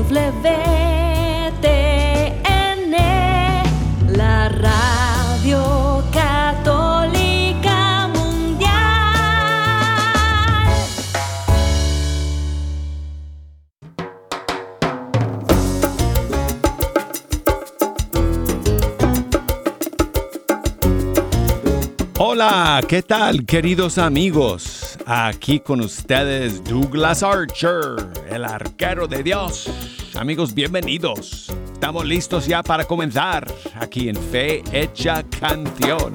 la Radio Católica Mundial. Hola, ¿qué tal, queridos amigos? Aquí con ustedes Douglas Archer, el arquero de Dios. Amigos, bienvenidos. Estamos listos ya para comenzar aquí en Fe Hecha Canción.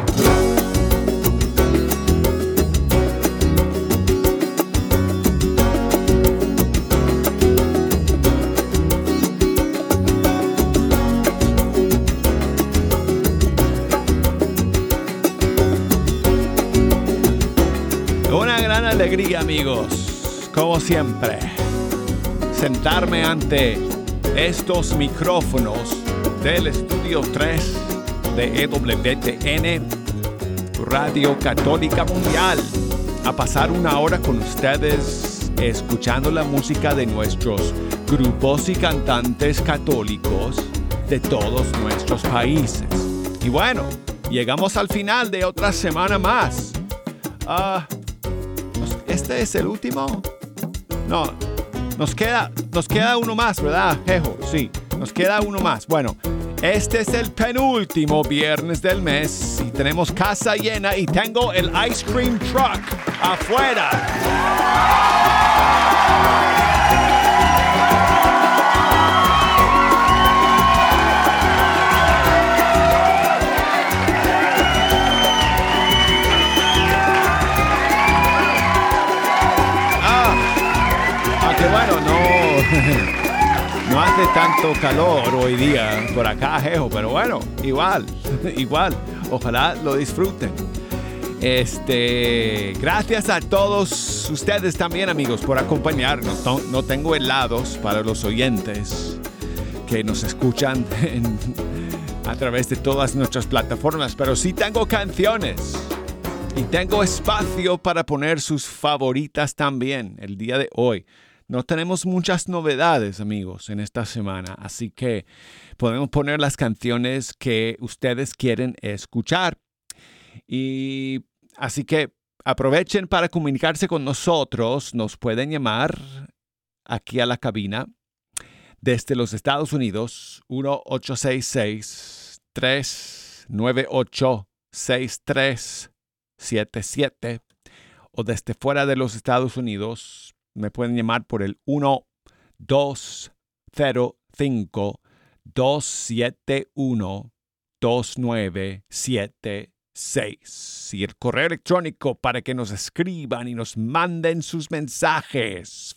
Una gran alegría, amigos, como siempre, sentarme ante estos micrófonos del Estudio 3 de EWTN, Radio Católica Mundial, a pasar una hora con ustedes escuchando la música de nuestros grupos y cantantes católicos de todos nuestros países. Y bueno, llegamos al final de otra semana más. ¿Este es el último? No, nos queda uno más, ¿verdad, Jejo? Sí, nos queda uno más. Bueno, este es el penúltimo viernes del mes y tenemos casa llena y tengo el ice cream truck afuera. Que bueno, no hace tanto calor hoy día por acá, Jejo, pero bueno, igual, ojalá lo disfruten. Gracias a todos ustedes también, amigos, por acompañarnos. No tengo helados para los oyentes que nos escuchan a través de todas nuestras plataformas, pero sí tengo canciones y tengo espacio para poner sus favoritas también el día de hoy. No tenemos muchas novedades, amigos, en esta semana, así que podemos poner las canciones que ustedes quieren escuchar. Y así que aprovechen para comunicarse con nosotros. Nos pueden llamar aquí a la cabina desde los Estados Unidos, 1-866-398-6377, o desde fuera de los Estados Unidos, me pueden llamar por el 1-205-271-2976. Y el correo electrónico para que nos escriban y nos manden sus mensajes: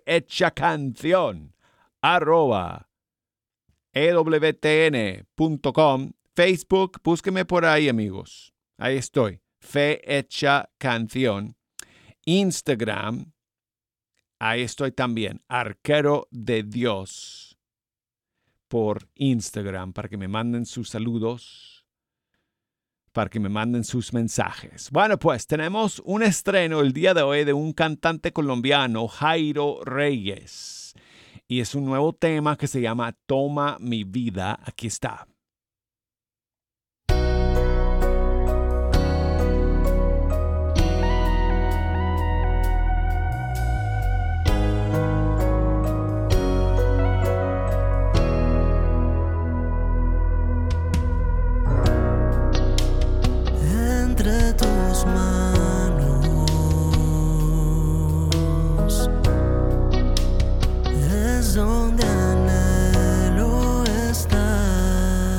fehechacancion@ewtn.com. Facebook, búsqueme por ahí, amigos. Ahí estoy, Fe Hecha Canción. Instagram, ahí estoy también, Arquero de Dios, por Instagram, para que me manden sus saludos, para que me manden sus mensajes. Bueno, pues tenemos un estreno el día de hoy de un cantante colombiano, Jairo Reyes. Y es un nuevo tema que se llama Toma mi vida. Aquí está. Entre tus manos es donde anhelo estar.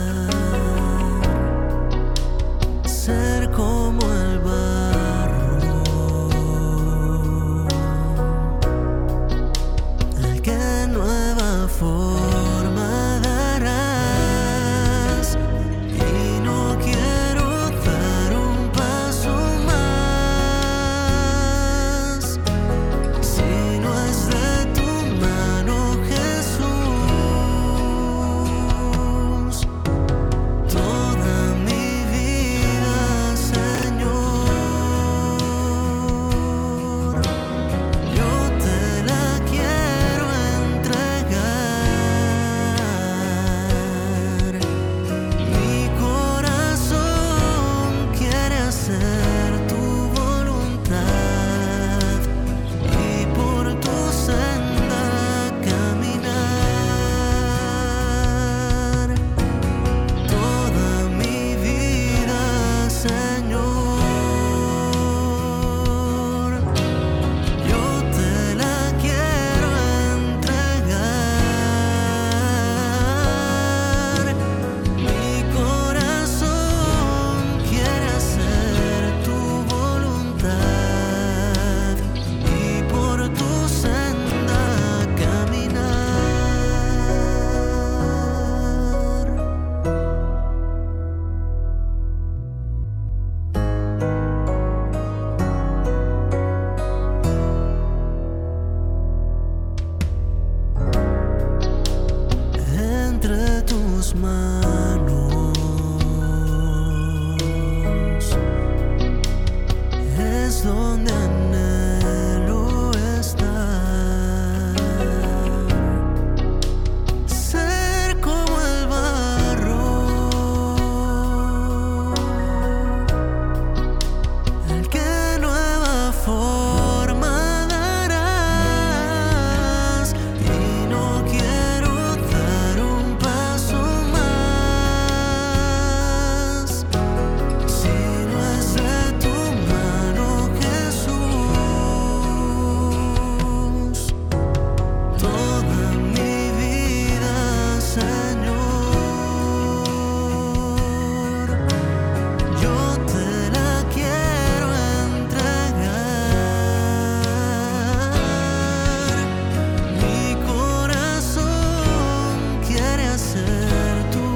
entre tus manos es donde anhelo estar, ser como el barro, el que nueva forma darás, y no quiero dar un paso más si no es de tu mano, Jesús. Toda mi vida, Señor, yo te la quiero entregar. Mi corazón quiere hacer tu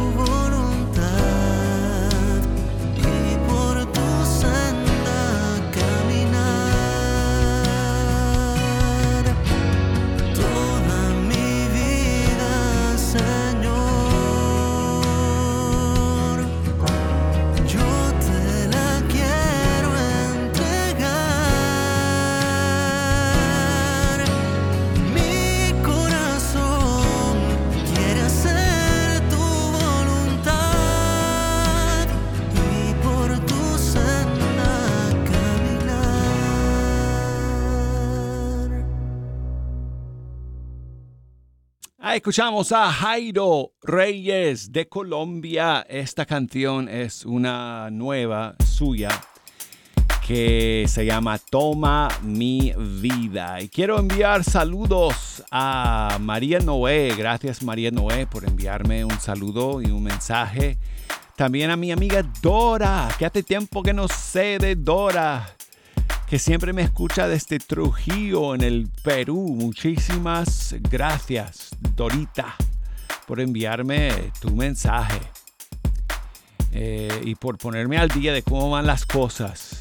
voluntad y por tu senda caminar. Toda mi vida, Señor, yo te la quiero entregar. Mi corazón quiere hacer tu voluntad y por tu senda caminar. Escuchamos a Jairo Reyes de Colombia. Esta canción es una nueva suya que se llama Toma mi vida. Y quiero enviar saludos a María Noé. Gracias, María Noé, por enviarme un saludo y un mensaje. También a mi amiga Dora, que hace tiempo que no sé de Dora, que siempre me escucha desde Trujillo, en el Perú. Muchísimas gracias, Dorita, por enviarme tu mensaje y por ponerme al día de cómo van las cosas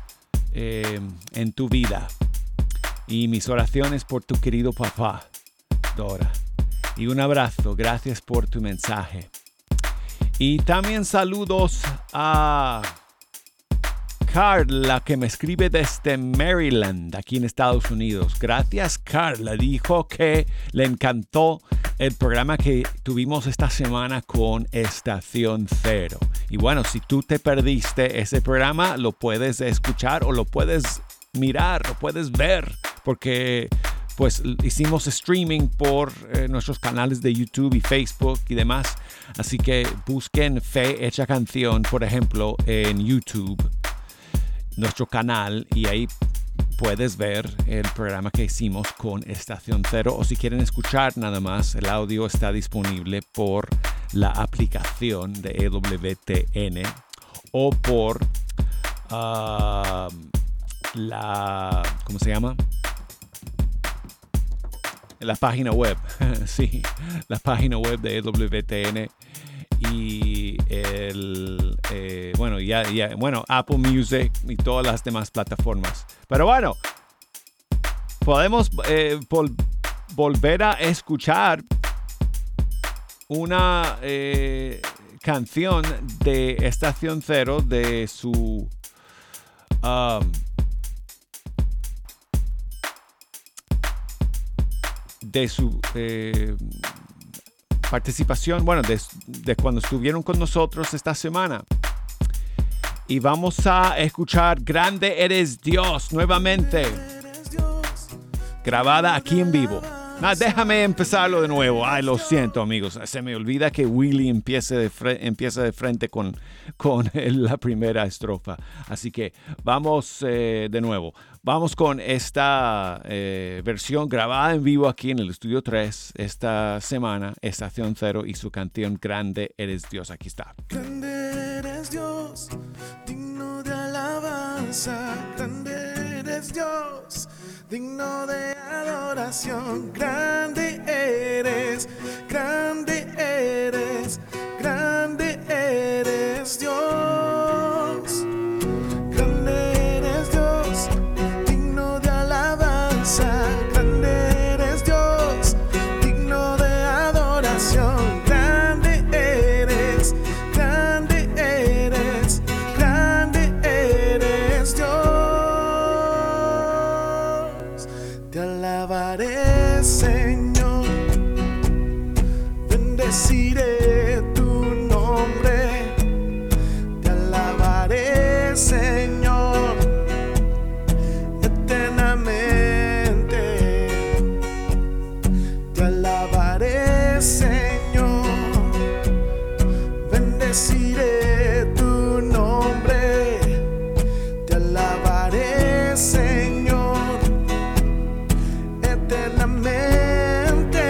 en tu vida. Y mis oraciones por tu querido papá, Dora. Y un abrazo, gracias por tu mensaje. Y también saludos a Carla, que me escribe desde Maryland, aquí en Estados Unidos. Gracias, Carla. Dijo que le encantó el programa que tuvimos esta semana con Estación Cero. Y bueno, si tú te perdiste ese programa, lo puedes escuchar o lo puedes mirar, lo puedes ver, porque pues hicimos streaming por nuestros canales de YouTube y Facebook y demás. Así que busquen Fe Hecha Canción, por ejemplo, en YouTube, nuestro canal, y ahí puedes ver el programa que hicimos con Estación Cero. O si quieren escuchar nada más, el audio está disponible por la aplicación de EWTN o por ¿cómo se llama? La página web. Sí, la página web de EWTN. Y Apple Music y todas las demás plataformas. Pero bueno, podemos volver a escuchar una canción de Estación Cero de su participación, de cuando estuvieron con nosotros esta semana. Y vamos a escuchar Grande Eres Dios nuevamente, grabada aquí en vivo. Déjame empezarlo de nuevo. Lo siento, amigos, se me olvida que Willy empieza de frente con la primera estrofa. Así que vamos de nuevo. Vamos con esta versión grabada en vivo aquí en el Estudio 3 esta semana, Estación Cero y su canción Grande Eres Dios. Aquí está. Grande eres Dios, digno de alabanza. Grande eres Dios, digno de adoración. Grande eres, grande eres, grande eres Dios. Grande eres Dios, digno de alabanza. Grande eres Dios, digno de adoración. Grande Señor. Bendeciré tu nombre, te alabaré, Señor, eternamente. Te alabaré, Señor. Bendeciré tu nombre, te alabaré, Señor, eternamente.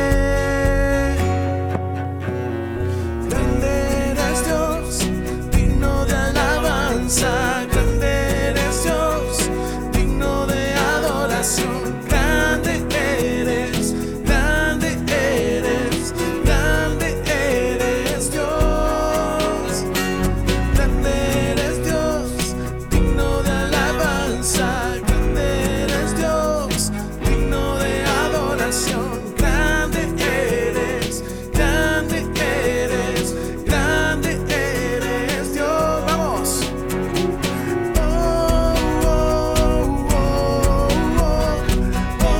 Grande eres Dios, digno de alabanza. Grande eres Dios, digno de adoración. Grande eres, grande eres, grande eres Dios. Grande eres Dios, digno de alabanza. Grande eres Dios, digno de adoración. Grande eres, grande eres, grande eres Dios. Vamos. Oh, oh, oh, oh, oh,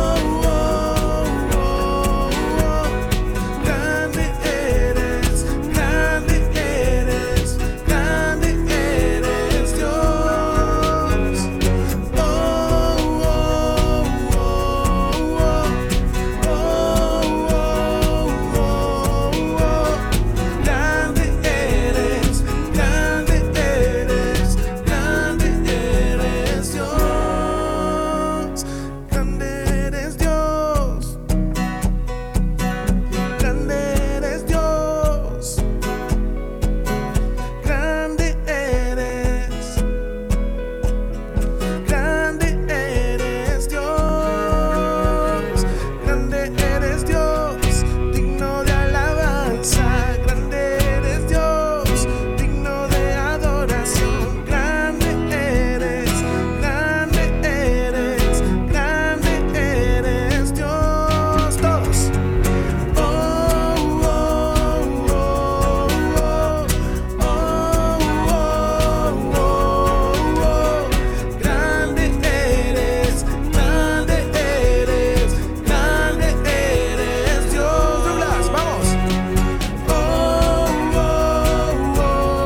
oh, oh. Grande eres, grande eres, grande eres Dios. Oh, oh, oh, oh, oh, grande eres, grande eres, grande eres Dios. Grande eres Dios, grande eres Dios, grande eres, grande eres Dios, grande eres Dios, digno de alabanza. Grande eres Dios, digno de adoración. Grande eres, grande eres, grande eres Dios. Todos. Oh, oh, oh, oh, oh, oh, oh. Grande eres, grande eres, grande eres Dios. Douglas, vamos. Oh, oh, oh, oh,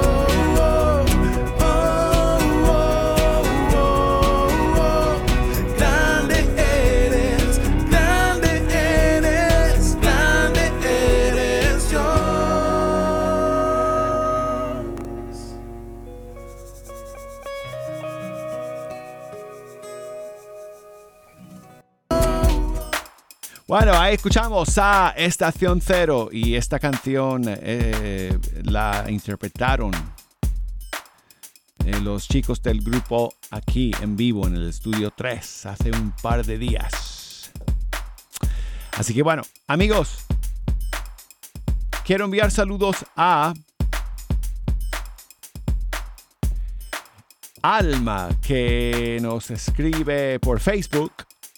oh, oh. Grande eres, grande eres, grande eres Dios. Bueno, ahí escuchamos a Estación Cero y esta canción la interpretaron los chicos del grupo aquí en vivo en el Estudio 3 hace un par de días. Así que bueno, amigos, quiero enviar saludos a Alma, que nos escribe por Facebook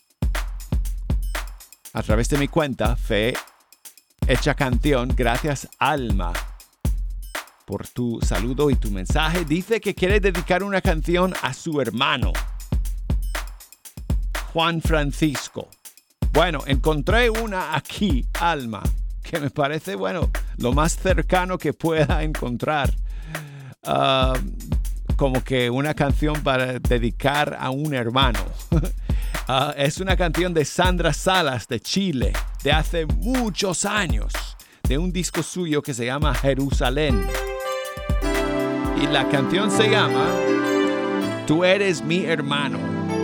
a través de mi cuenta Fe Hecha Canción. Gracias, Alma, por tu saludo y tu mensaje. Dice que quiere dedicar una canción a su hermano, Juan Francisco. Bueno, encontré una aquí, Alma, que me parece, bueno, lo más cercano que pueda encontrar. Como que una canción para dedicar a un hermano. Es una canción de Sandra Salas de Chile, de hace muchos años, de un disco suyo que se llama Jerusalén. Y la canción se llama Tú eres mi hermano.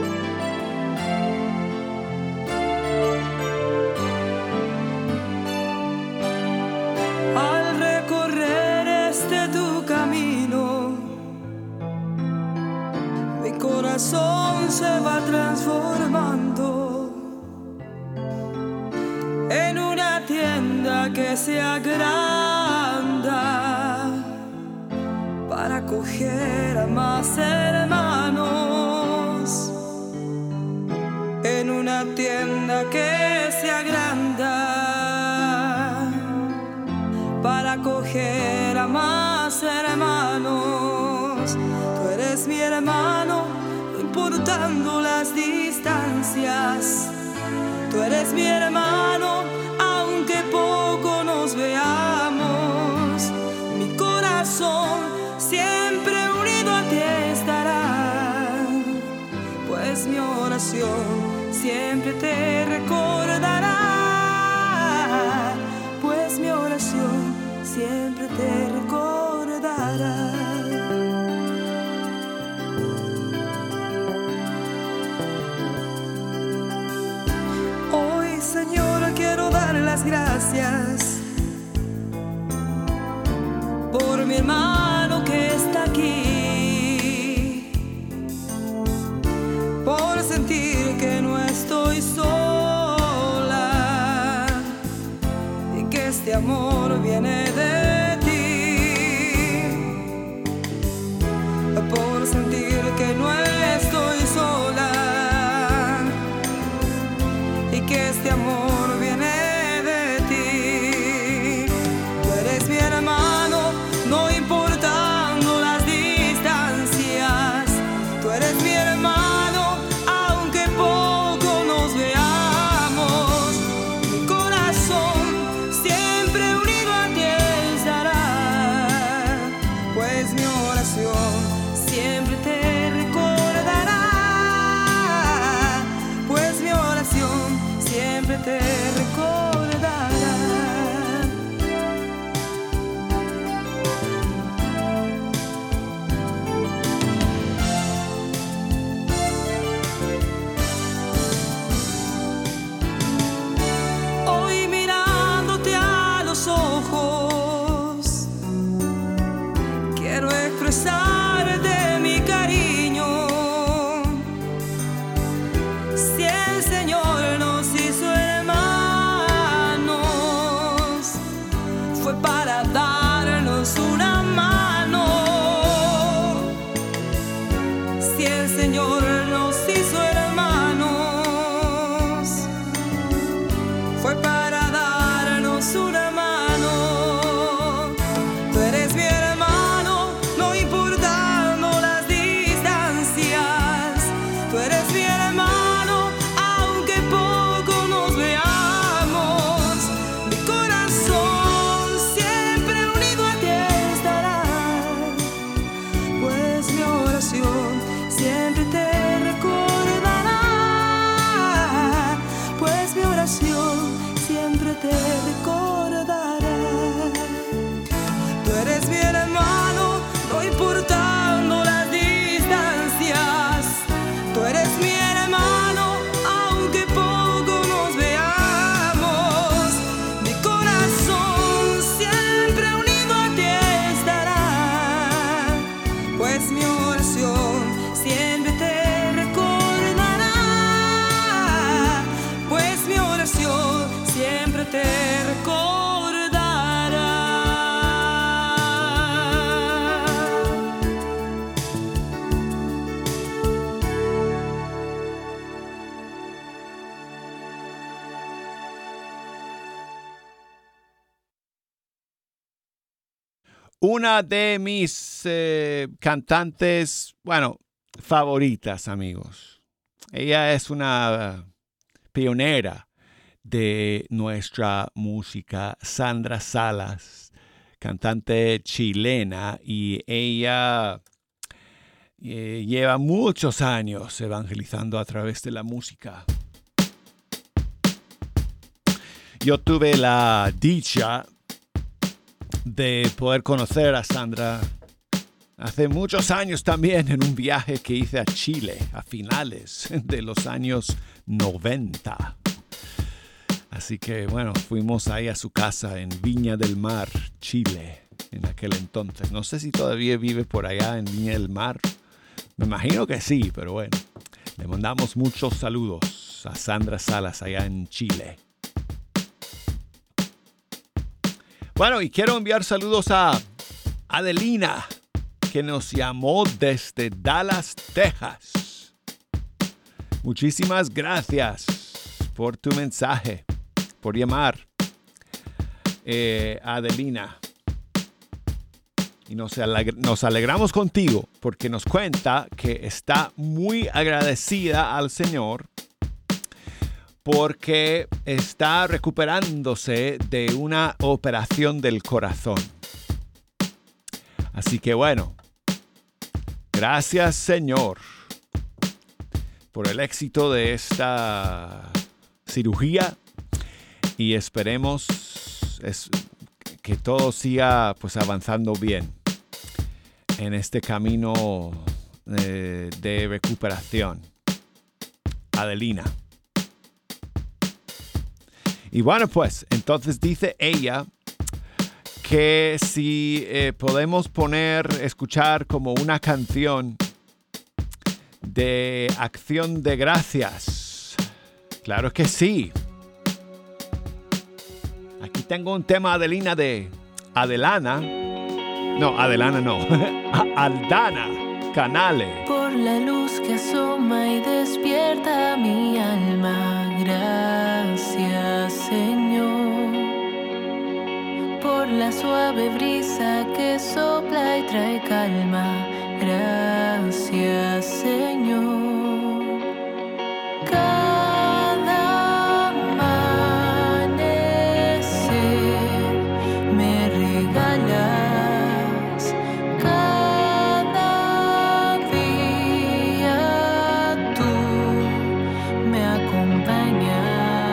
Al recorrer este tu camino, mi corazón se va transformando en una tienda que se agranda para acoger a más hermanos. En una tienda que se agranda para acoger a más hermanos. Tú eres mi hermano, no importando las distancias. Tú eres mi hermano, aunque poco nos veamos. Mi corazón siempre unido a ti estará, pues mi oración siempre te recordará, pues mi oración siempre te recordará. Hoy, Señor, quiero dar las gracias por mi hermano que está aquí, por sentir que no estoy sola y que este amor viene de ti, por sentir que no estoy sola y que este amor viene de ti. Tú eres mi hermano, no importando las distancias. Tú eres mi hermano, aunque poco nos veamos. Mi corazón siempre unido a ti estará, pues mi oración siempre te recordará, pues mi oración siempre te recordará. Hoy mirándote a los ojos, quiero expresarte mi cariño. Si el Señor nos hizo hermanos, fue para darnos una mano. Si el Señor nos hizo hermanos, fue para darnos una mano. Tú eres mi hermano, no importando las distancias. Tú eres mi hermano, aunque poco nos veamos. Mi corazón siempre unido a ti estará, pues mi oración siempre te recordará, pues mi oración siempre te recordará. Tú eres mi hermano, no importando las distancias. Tú eres mi hermano, aunque poco nos veamos. Mi corazón siempre unido a ti estará, pues mi oración siempre te recordará, pues mi oración siempre te recordará. Una de mis cantantes, bueno, favoritas, amigos. Ella es una pionera de nuestra música, Sandra Salas, cantante chilena, y ella lleva muchos años evangelizando a través de la música. Yo tuve la dicha de poder conocer a Sandra hace muchos años también en un viaje que hice a Chile a finales de los años 90. Así que bueno, fuimos ahí a su casa en Viña del Mar, Chile, en aquel entonces. No sé si todavía vive por allá en Viña del Mar. Me imagino que sí, pero bueno. Le mandamos muchos saludos a Sandra Salas allá en Chile. Bueno, y quiero enviar saludos a Adelina, que nos llamó desde Dallas, Texas. Muchísimas gracias por tu mensaje, por llamar, Adelina. Y nos alegramos contigo porque nos cuenta que está muy agradecida al Señor porque está recuperándose de una operación del corazón. Así que bueno, gracias Señor por el éxito de esta cirugía y esperemos que todo siga pues avanzando bien en este camino de recuperación. Adelina. Y bueno, pues, entonces dice ella que si podemos escuchar como una canción de acción de gracias. Claro que sí. Aquí tengo un tema, Adelina, de Adelana. No, Adelana no. Aldana Canale. Por la luz que asoma y despierta mi alma, gracias Señor. Por la suave brisa que sopla y trae calma, gracias Señor. Cada amanecer me regalas, cada día tú me acompañas.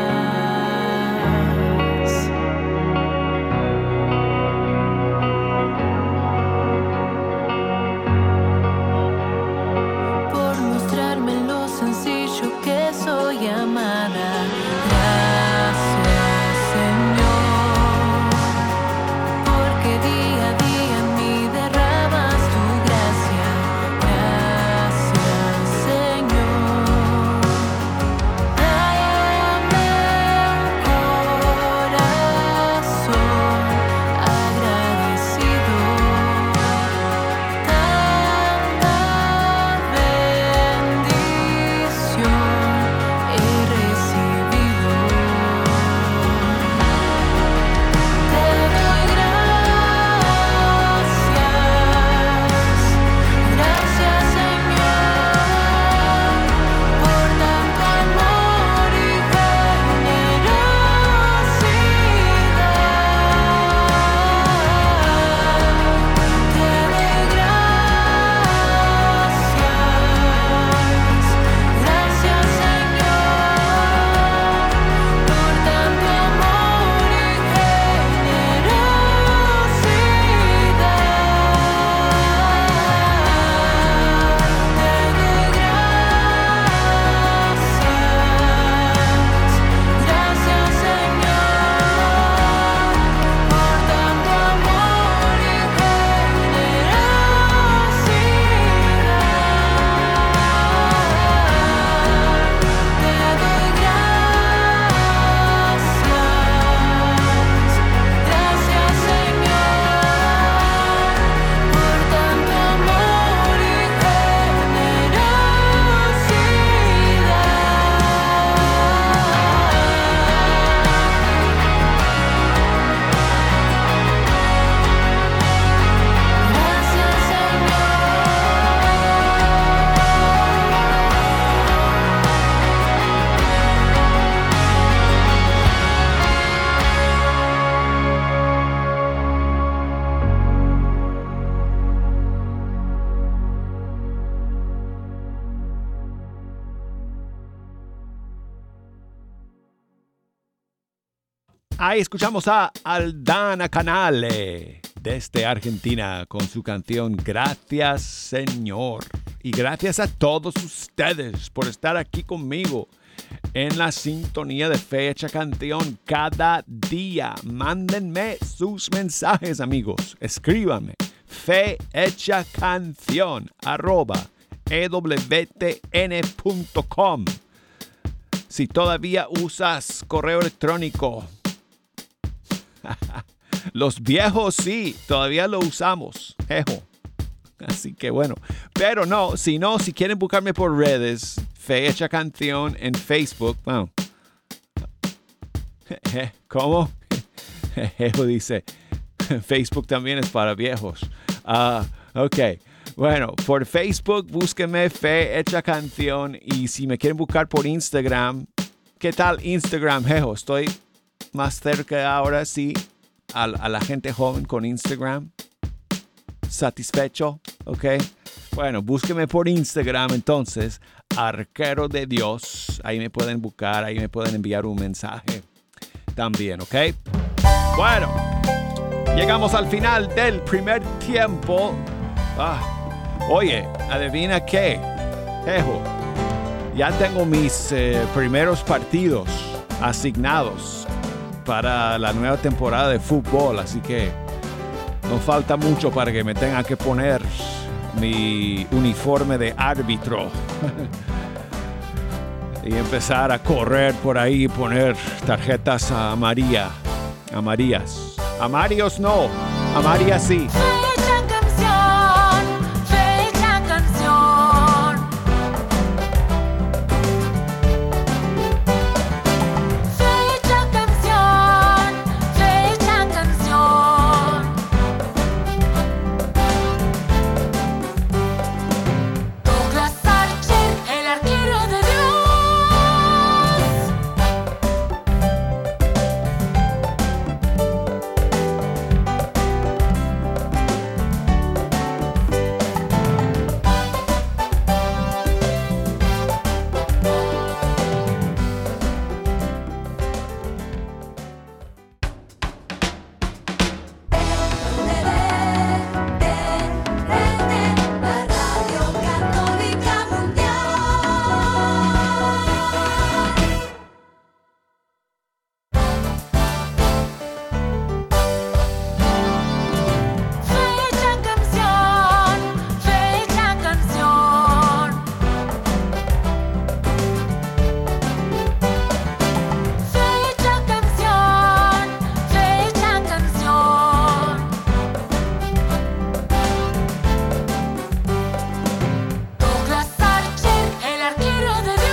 Por mostrarme lo sencillo que soy amada, gracias Señor. Porque día a día en mí derramas tu gracia, gracias Señor. Dame un corazón agradecido, tanta bendición he recibido. Te doy gracias Señor, por tanto amor y generosidad. Te doy gracias Señor, por tanto amor y Ahí escuchamos a Aldana Canale desde Argentina con su canción Gracias Señor. Y gracias a todos ustedes por estar aquí conmigo en la sintonía de Fe Hecha Canción cada día. Mándenme sus mensajes, amigos. Escríbanme fehechacanción@ewtn.com. Si todavía usas correo electrónico, los viejos sí, todavía lo usamos. Ejo. Así que bueno. Pero no, si quieren buscarme por redes, Fe Hecha Canción en Facebook. Bueno. ¿Cómo? Ejo dice, Facebook también es para viejos. Ok. Bueno, por Facebook búsquenme Fe Hecha Canción. Y si me quieren buscar por Instagram, ¿Qué tal Instagram, Jejo? Estoy más cerca ahora, sí, a la gente joven con Instagram. ¿Satisfecho? ¿Ok? Bueno, búsqueme por Instagram entonces, Arquero de Dios. Ahí me pueden buscar, ahí me pueden enviar un mensaje también, ¿ok? Bueno, llegamos al final del primer tiempo. Oye, ¿adivina qué? Jejo, ya tengo mis primeros partidos asignados para la nueva temporada de fútbol, así que no falta mucho para que me tenga que poner mi uniforme de árbitro y empezar a correr por ahí y poner tarjetas amarillas. Amarillos no, amarillas sí. Fecha canción, fecha canción. Fecha canción, fecha canción. Douglas Archer, el arquero de Dios. La Radio Católica Mundial. Fecha canción, fecha canción. Fecha canción, fecha canción. Douglas Archer, el arquero de Dios.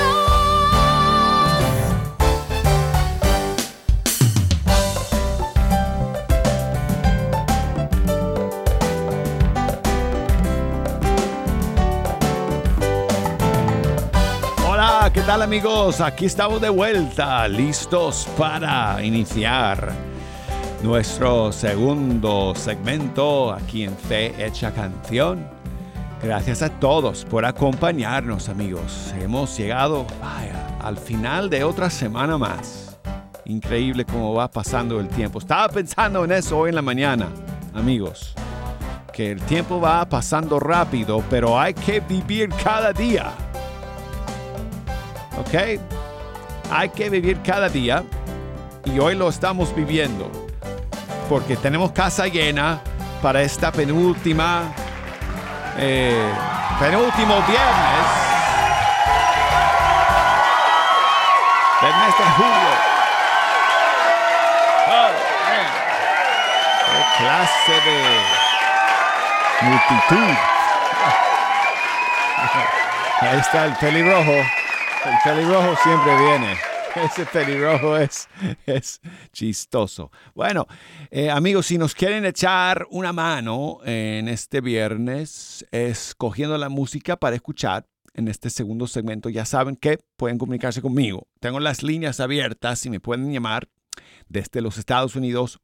Hola, ¿qué tal amigos? Aquí estamos de vuelta, listos para iniciar nuestro segundo segmento aquí en Fe Hecha Canción. Gracias a todos por acompañarnos, amigos. Hemos llegado, al final de otra semana más. Increíble cómo va pasando el tiempo. Estaba pensando en eso hoy en la mañana, amigos. Que el tiempo va pasando rápido, pero hay que vivir cada día. ¿Ok? Hay que vivir cada día y hoy lo estamos viviendo porque tenemos casa llena para esta penúltimo viernes del mes de julio. Oh, man. ¡Qué clase de multitud! Ahí está el pelirrojo. El pelirrojo siempre viene. Ese pelirrojo es chistoso. Bueno, amigos, si nos quieren echar una mano en este viernes, escogiendo la música para escuchar en este segundo segmento, ya saben que pueden comunicarse conmigo. Tengo las líneas abiertas y me pueden llamar desde los Estados Unidos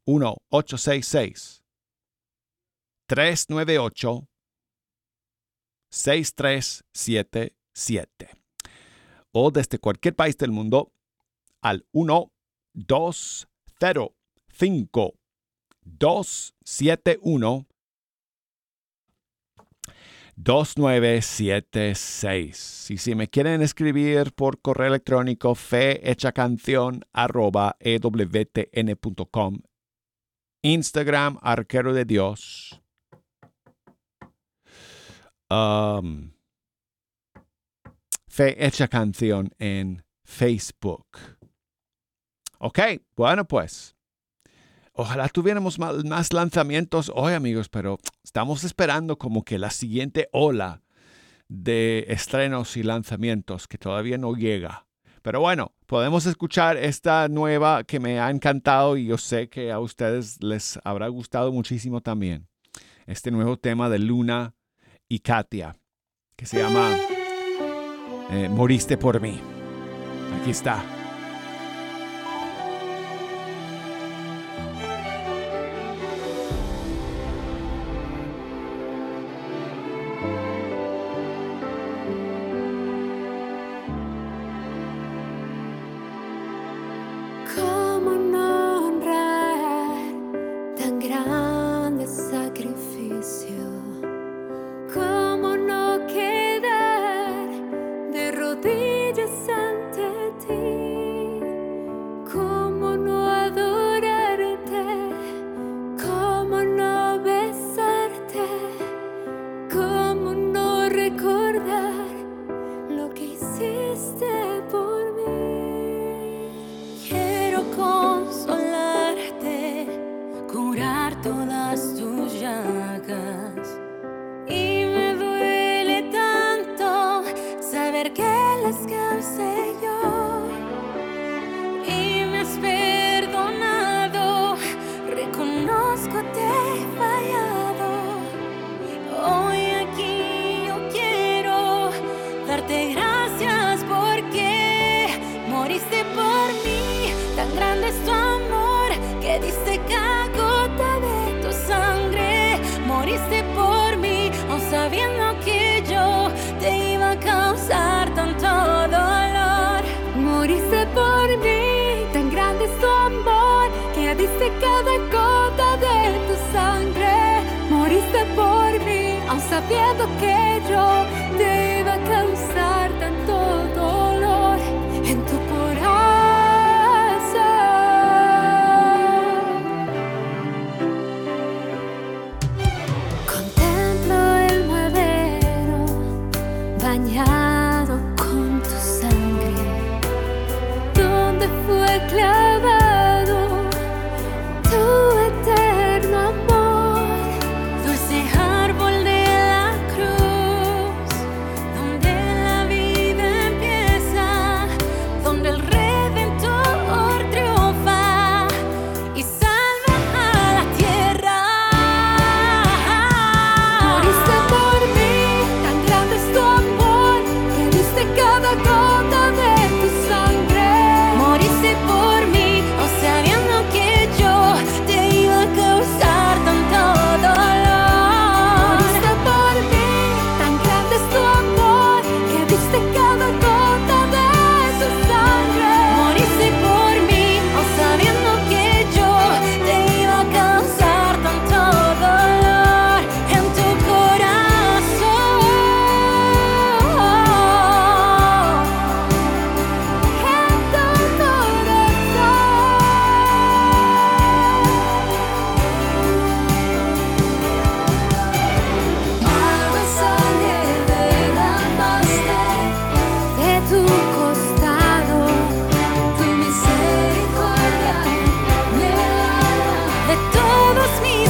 1-866-398-6377. O desde cualquier país del mundo al 1-205-271-2976. Y si me quieren escribir por correo electrónico, fehechacancion@ewtn.com. Instagram, Arquero de Dios. Fe Hecha Canción en Facebook. Ok, bueno pues. Ojalá tuviéramos más lanzamientos hoy, amigos, pero estamos esperando como que la siguiente ola de estrenos y lanzamientos que todavía no llega. Pero bueno, podemos escuchar esta nueva que me ha encantado y yo sé que a ustedes les habrá gustado muchísimo también. Este nuevo tema de Luna y Katia, que se llama Moriste por mí. Aquí está. sabiendo que yo te iba a causar tanto dolor. Moriste por mí, tan grande es tu amor, que diste cada gota de tu sangre. Moriste por mí, aun sabiendo que yo te iba a causar tanto dolor en tu corazón. Contemplo el madero bañado con tu sangre, donde fue clavado tu eterno amor. Dulce árbol de la cruz, donde la vida empieza, donde el Redentor triunfa y salva a la tierra. Moriste por mí, tan grande es tu amor, que diste cada gota de tu sangre. Moriste por mí, o sabiendo que yo te iba a causar tanto dolor. Moriste por mí, tan grande es tu amor, que diste cada gota de tu sangre. Moriste por mí, o sabiendo que yo te iba a causar tanto dolor en tu corazón. En tu corazón. Agua sale derramaste de tu costado, tu misericordia me lava de todos mis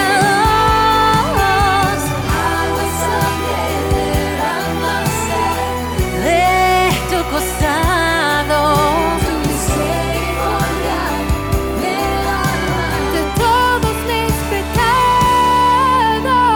pecados. Agua sale derramaste de tu costado, tu misericordia me lava de todos mis pecados.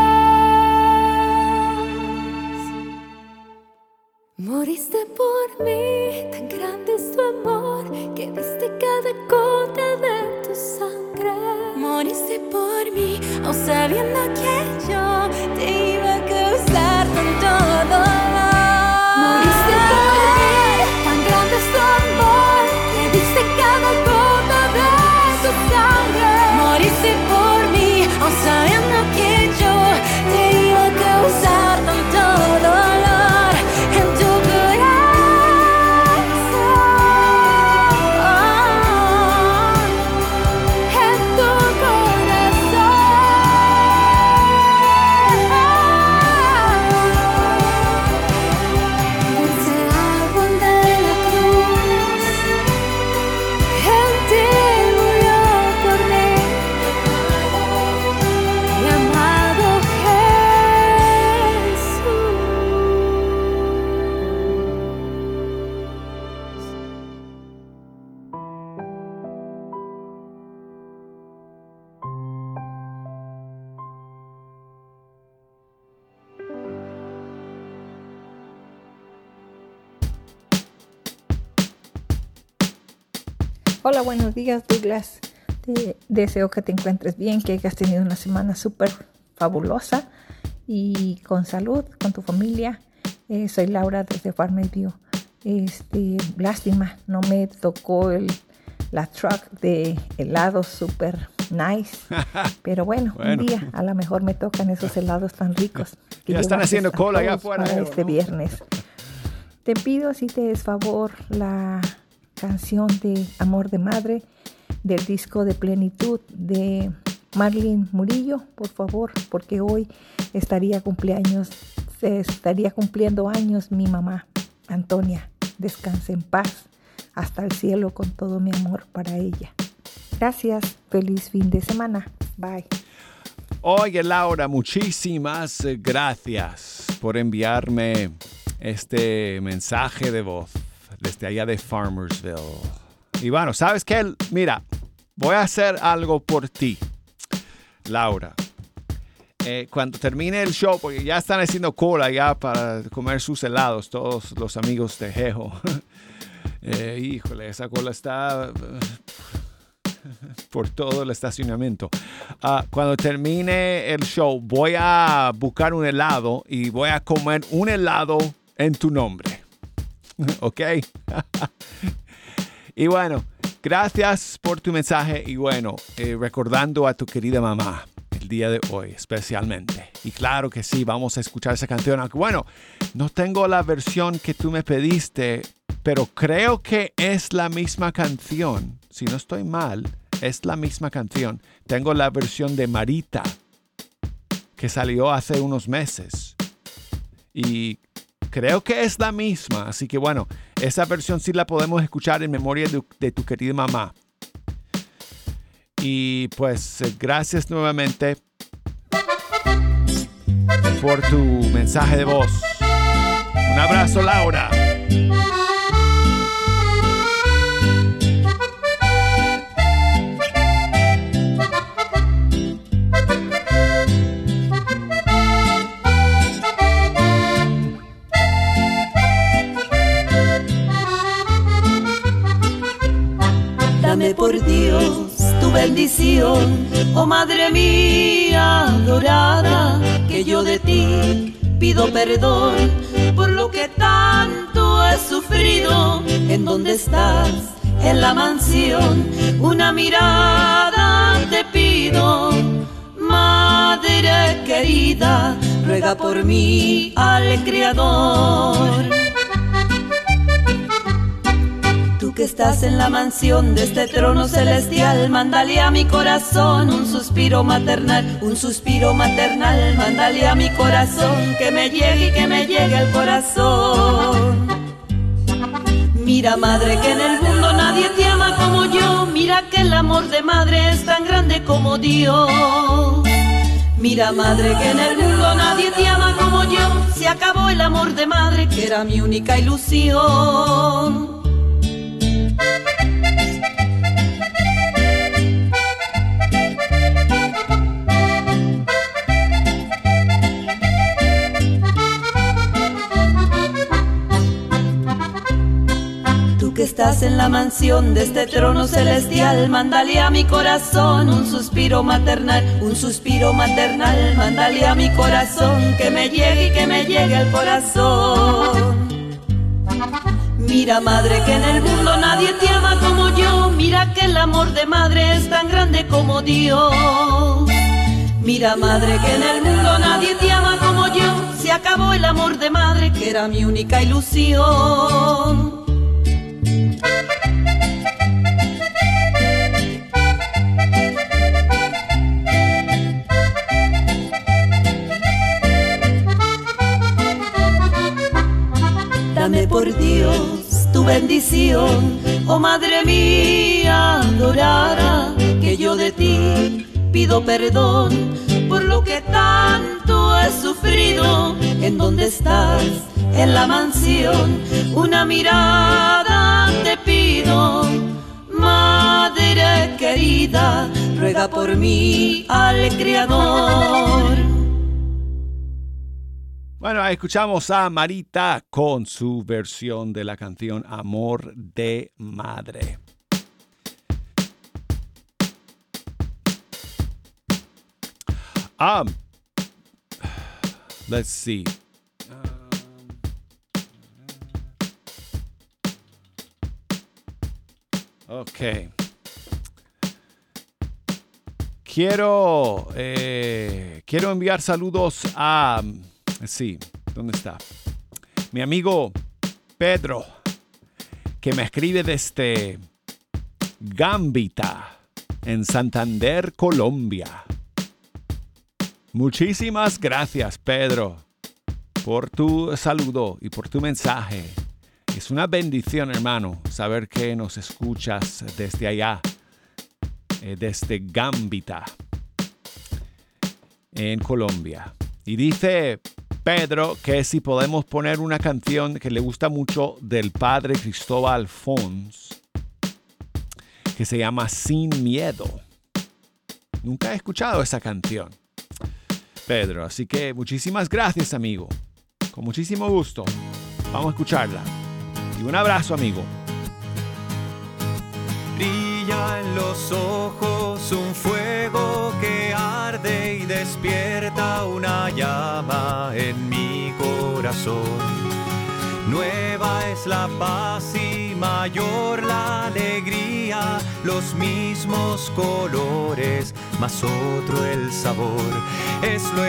Moriste por mí, tan grande es tu amor, que diste cada gota de tu sangre. Moriste por mí, aun sabiendo que yo te iba a causar tanto dolor. Moriste por mí, tan grande es tu amor, que diste cada gota de tu sangre. Moriste por mí, aun sabiendo que yo te iba a causar tanto dolor en tu corazón. En tu corazón. Dulce árbol de la cruz, Él te murió por mí, mi amado Jesús. Hola, buenos días, Douglas. Te deseo que te encuentres bien, que hayas tenido una semana súper fabulosa y con salud, con tu familia. Soy Laura desde Farmers View. Lástima, no me tocó la truck de helados súper nice. Pero bueno, Bueno. un día a lo mejor me tocan esos helados tan ricos. que Ya están llevaste haciendo a cola allá todos afuera, para ¿no? este viernes. Te pido si te es favor la canción de Amor de Madre del disco de Plenitud de Marlene Murillo, por favor, porque hoy estaría cumpliendo años mi mamá, Antonia. Descanse en paz, hasta el cielo con todo mi amor para ella. Gracias, feliz fin de semana. Bye. Oye, Laura, muchísimas gracias por enviarme este mensaje de voz desde allá de Farmersville. Y bueno, ¿sabes qué? Mira, voy a hacer algo por ti, Laura. Cuando termine el show, porque ya están haciendo cola ya para comer sus helados, todos los amigos de Jejo. Híjole, esa cola está por todo el estacionamiento. Cuando termine el show, voy a buscar un helado y voy a comer un helado en tu nombre. ¿Ok? Y bueno, gracias por tu mensaje. Y bueno, recordando a tu querida mamá el día de hoy especialmente. Y claro que sí, vamos a escuchar esa canción. Aunque bueno, no tengo la versión que tú me pediste, pero creo que es la misma canción. Si no estoy mal, es la misma canción. Tengo la versión de Marita, que salió hace unos meses. Y creo que es la misma. Así que bueno, esa versión sí la podemos escuchar en memoria de tu querida mamá. Y pues gracias nuevamente por tu mensaje de voz. Un abrazo, Laura. Dame por Dios tu bendición, oh Madre mía adorada, que yo de ti pido perdón por lo que tanto he sufrido. ¿En dónde estás? En la mansión, una mirada te pido. Madre querida, ruega por mí al Creador. Tú que estás en la mansión de este trono celestial, mándale a mi corazón un suspiro maternal, mándale a mi corazón que me llegue al corazón. Mira, madre, que en el mundo nadie te ama como yo, mira que el amor de madre es tan grande como Dios. Mira, madre, que en el mundo nadie te ama como yo, se acabó el amor de madre que era mi única ilusión. Que estás en la mansión de este trono celestial, mándale a mi corazón un suspiro maternal, mándale a mi corazón que me llegue al corazón. Mira, madre, que en el mundo nadie te ama como yo, mira que el amor de madre es tan grande como Dios. Mira, madre, que en el mundo nadie te ama como yo, se acabó el amor de madre que era mi única ilusión. Dame por Dios tu bendición, oh Madre mía adorada, que yo de ti pido perdón por lo que tanto he sufrido. ¿En dónde estás? En la mansión, una mirada te pido. Madre querida, ruega por mí al Creador. Bueno, escuchamos a Marita con su versión de la canción Amor de Madre. Let's see. Okay. Quiero enviar saludos a... Sí, ¿dónde está? Mi amigo Pedro, que me escribe desde Gambita, en Santander, Colombia. Muchísimas gracias, Pedro, por tu saludo y por tu mensaje. Es una bendición, hermano, saber que nos escuchas desde allá, desde Gambita, en Colombia. Y dice Pedro que si podemos poner una canción que le gusta mucho del padre Cristóbal Fons, que se llama Sin Miedo. Nunca he escuchado esa canción, Pedro, así que muchísimas gracias, amigo. Con muchísimo gusto. Vamos a escucharla. Y un abrazo, amigo. Brilla en los ojos vida en mi corazón. Nueva es la paz y mayor la alegría, los mismos colores, mas otro el sabor. Es lo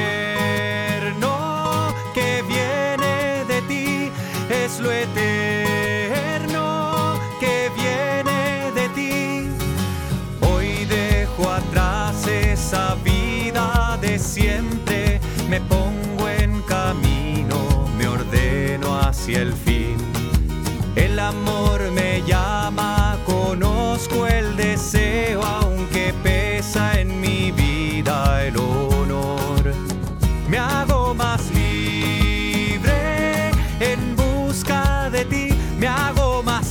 eterno que viene de ti, es lo eterno que viene de ti. Hoy dejo atrás esa vida de siempre, me pongo en camino, me ordeno hacia el fin. El amor me llama, conozco el deseo, aunque pesa en mi vida el honor. Me hago más libre en busca de ti, me hago más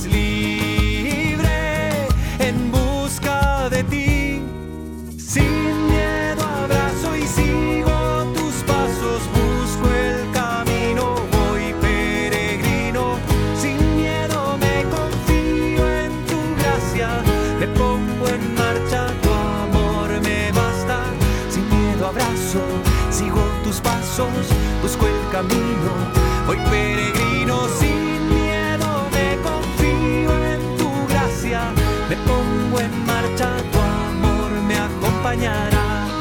libre en busca de ti. Sin miedo abrazo y sigo tus pasos, busco el camino, voy peregrino. Sin miedo me confío en tu gracia, me pongo en marcha, tu amor me basta. Sin miedo abrazo, sigo tus pasos, busco el camino, voy peregrino. Sin miedo me confío en tu gracia, me pongo en marcha, tu amor me acompañará.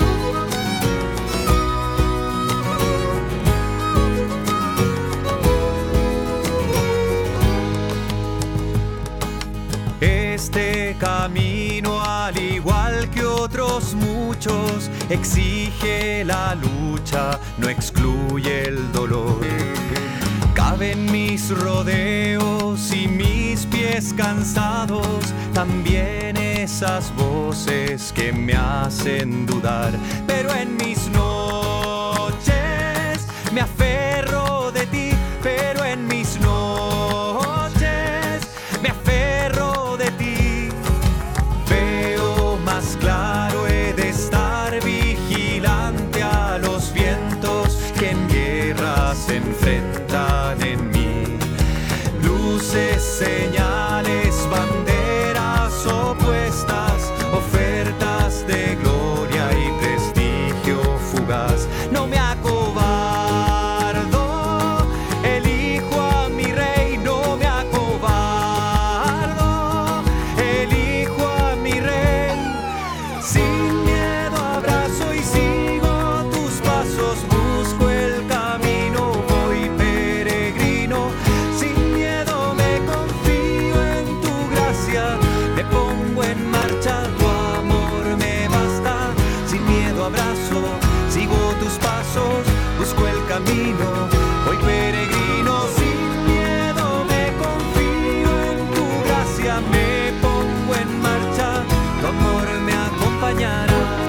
Este camino, al igual que otros muchos, exige la lucha, no excluye el dolor. Caben mis rodeos y mis pies cansados, también esas voces que me hacen dudar. Pero en mis noches me aferro de ti, pero en mis noches me aferro de ti. Veo más claro, he de estar vigilante a los vientos que en guerra se enfrentan en mí. Luces, señales, banderas opuestas, ofertas de gloria y prestigio fugaz. No me acobardo, elijo a mi rey, no me acobardo, elijo a mi rey. Sin miedo abrazo y sigo tus pasos, busco el camino, voy peregrino. Sin miedo me confío en tu gracia, me pongo en marcha, tu amor me basta. Sin miedo abrazo, sigo tus pasos, busco el camino, voy peregrino. Sin miedo me confío en tu gracia, me pongo en marcha, tu amor me acompañará.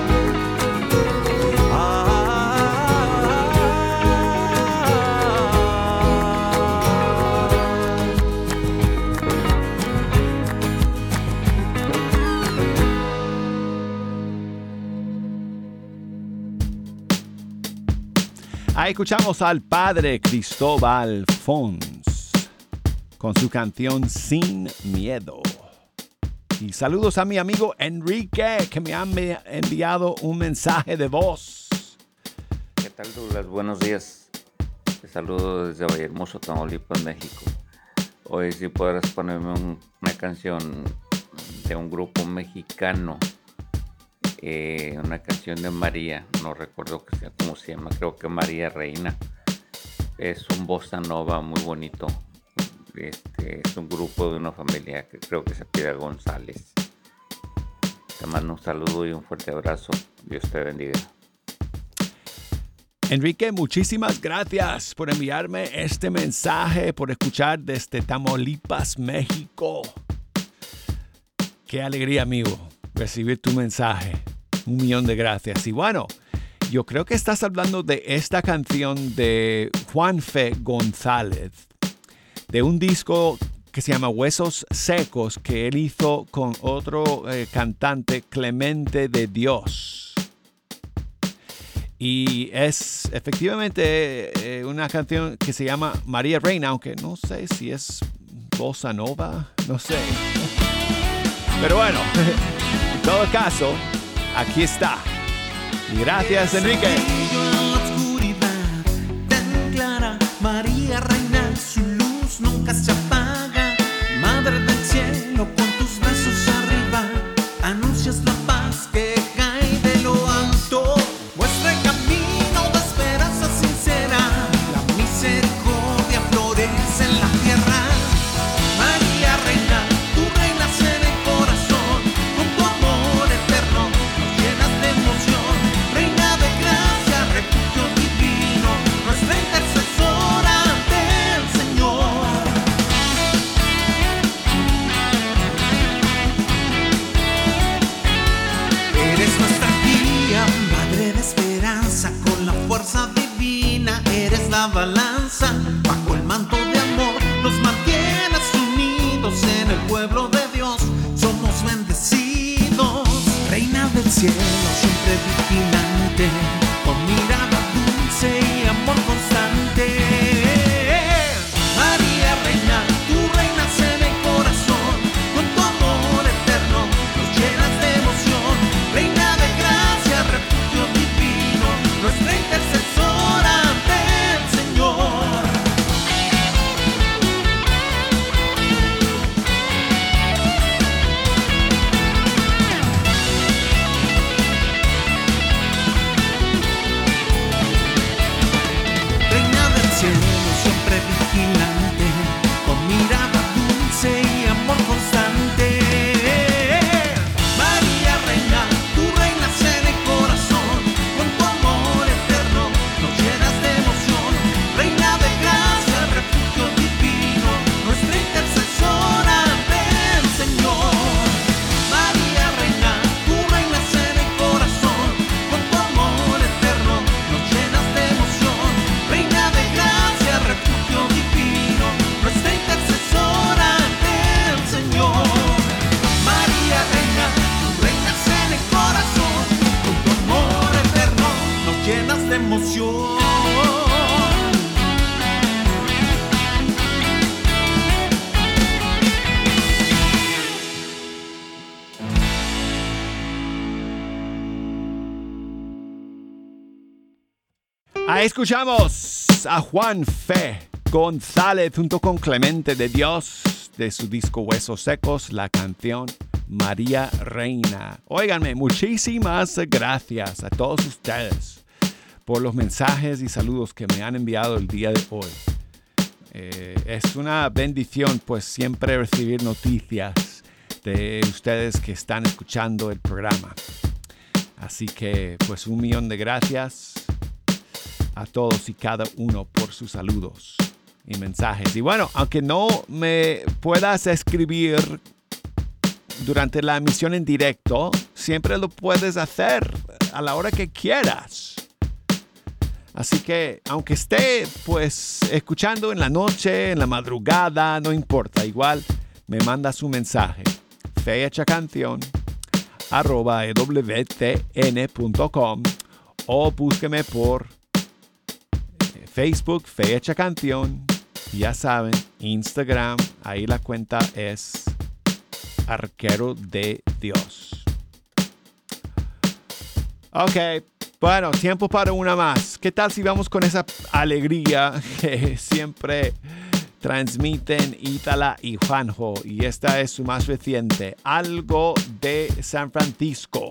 Ahí escuchamos al padre Cristóbal Fons con su canción Sin Miedo. Y saludos a mi amigo Enrique, que me ha enviado un mensaje de voz. ¿Qué tal, Douglas? Buenos días. Te saludo desde Vallehermoso, Tamaulipas, México. Hoy sí podrás ponerme una canción de un grupo mexicano, una canción de María, no recuerdo cómo se llama, creo que María Reina. Es un bossa nova muy bonito. Es un grupo de una familia que creo que se pide González. Te mando un saludo y un fuerte abrazo. Dios te bendiga. Enrique, muchísimas gracias por enviarme este mensaje, por escuchar desde Tamaulipas, México. Qué alegría, amigo, recibir tu mensaje. 1,000,000 de gracias. Y bueno, yo creo que estás hablando de esta canción de Juanfe González, de un disco que se llama Huesos Secos, que él hizo con otro cantante, Clemente de Dios. Y es efectivamente una canción que se llama María Reina, aunque no sé si es bossa nova, no sé. Pero bueno, en todo caso, aquí está. Y gracias, Enrique. En la oscuridad María, reina, su luz nunca se apaga. Madre del cielo, con tus brazos arriba, anuncias la paz que cae de lo alto. Muestra el camino de esperanza sincera, la misericordia florece en la tierra. María, reina, tú reinas en el corazón, con tu amor eterno nos llenas de emoción. Reina de gracia, refugio divino, nuestra intercesora ante el Señor. Eres nuestra guía, madre de esperanza, con la fuerza divina eres la balanza. Bajo el manto de amor nos mantienes unidos en el pueblo de Dios, somos bendecidos. Reina del cielo, siempre vigilante, con mirada dulce y amor constante. María, reina, tú reinas en el corazón, con tu amor eterno nos llenas de emoción. Reina de gracia, refugio divino, nuestra intercesora ante el Señor. Reina del cielo, siempre vigilante, con mirada dulce y amor constante. María, reina, tú reinas en el corazón, con tu amor eterno nos llenas de emoción. Reina de gracia, refugio divino, nuestra intercesora ante el Señor. María, reina, tú reinas en el corazón, con tu amor eterno nos llenas de emoción. Reina de gracia, refugio divino, nuestra intercesora ante el Señor. María, reina, tú reinas en el corazón, con tu amor eterno nos llenas de emoción. Ahí escuchamos a Juan Fe González junto con Clemente de Dios de su disco Huesos Secos, la canción María Reina. Óiganme, muchísimas gracias a todos ustedes por los mensajes y saludos que me han enviado el día de hoy. Es una bendición pues siempre recibir noticias de ustedes que están escuchando el programa. Así que pues 1,000,000 de gracias a todos y cada uno por sus saludos y mensajes. Y bueno, aunque no me puedas escribir durante la emisión en directo, siempre lo puedes hacer a la hora que quieras. Así que aunque esté pues escuchando en la noche, en la madrugada, no importa, igual me mandas un mensaje. fehechacanción@ewtn.com o búsqueme por Facebook, Fehecha Canción. Ya saben, Instagram, ahí la cuenta es Arquero de Dios. Ok, bueno, tiempo para una más. ¿Qué tal si vamos con esa alegría que siempre transmiten Ítala y Juanjo? Y esta es su más reciente, Algo de San Francisco.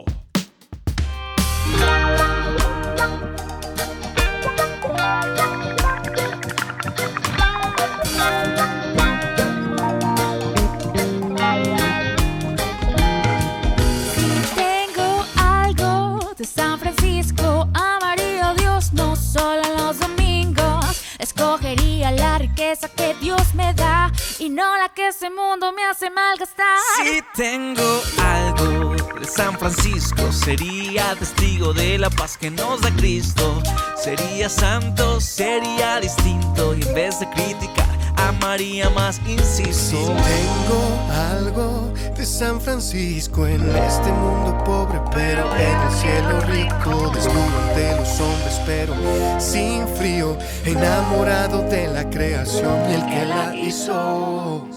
Tengo algo de San Francisco, amaría a Dios no solo en los domingos. Escogería la riqueza que Dios me da y no la que ese mundo me hace malgastar. Si tengo algo de San Francisco, sería testigo de la paz que nos da Cristo. Sería santo, sería distinto y en vez de criticar, amaría más, insisto. Si tengo algo de San Francisco, en este mundo pobre, pero en el cielo rico, desnudo ante los hombres, pero sin frío, enamorado de la creación y el que la hizo.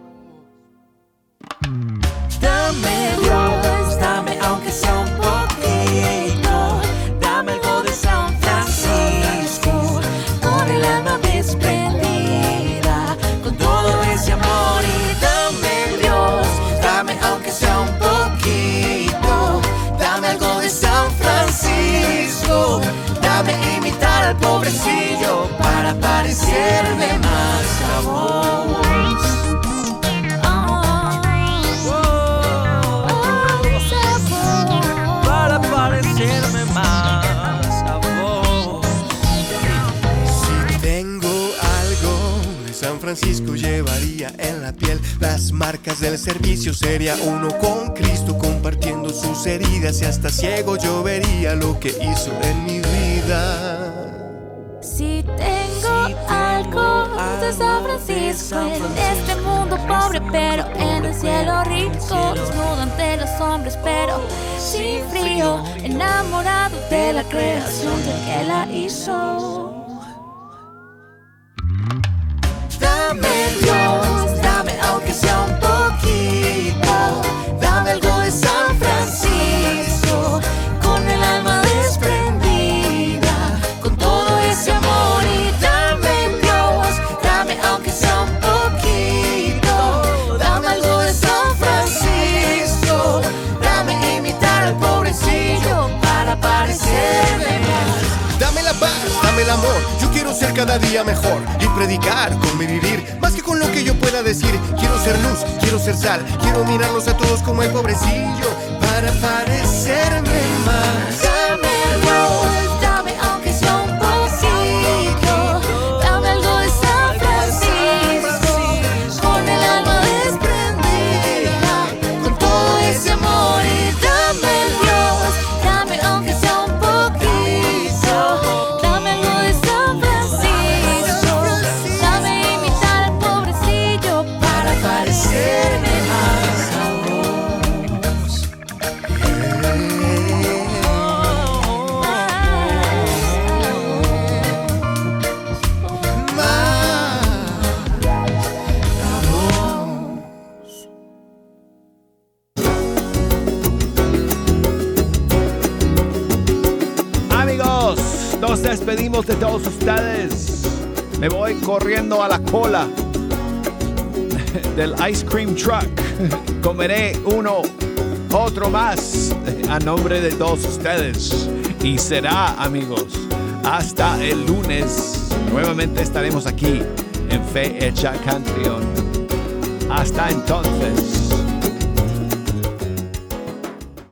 Dame Dios, dame aunque sea un poquito, dame algo de San Francisco, con el alma desprendida. pobrecillo para parecerme más a vos. Para parecerme más a vos. Si tengo algo de San Francisco, llevaría en la piel las marcas del servicio. Sería uno con Cristo, compartiendo sus heridas, y hasta ciego yo vería lo que hizo en mi vida. Si tengo algo de San Francisco, en este mundo pobre, pero en el cielo rico, desnudo ante los hombres, pero sin frío, enamorado de la creación del que la hizo. Dame Dios, dame aunque sea un poquito, dame algo de San Francisco, con el alma desprendida, con todo ese amor. Y dame Dios, dame aunque sea un poquito, dame algo de San Francisco, dame imitar al pobrecillo para parecerme más. Dame la paz, dame el amor, yo quiero ser cada día mejor y predicar con mi vivir, más que con lo que yo pueda decir. Quiero ser luz, quiero ser sal, quiero mirarlos a todos como el pobrecillo para parecerme más. Dame Dios, dame aunque sea un poquito, dame algo de San Francisco, con el alma desprendida, con todo ese amor. Y dame Dios, dame aunque sea un poquito, dame algo de San Francisco, dame imitar al pobrecillo para parecerme más a vos. Amigos, nos despedimos de todos ustedes. Me voy corriendo a la cola del ice cream truck. Comeré uno, otro más, a nombre de todos ustedes. Y será, amigos, hasta el lunes. Nuevamente estaremos aquí en Fe Hecha Canción. Hasta entonces.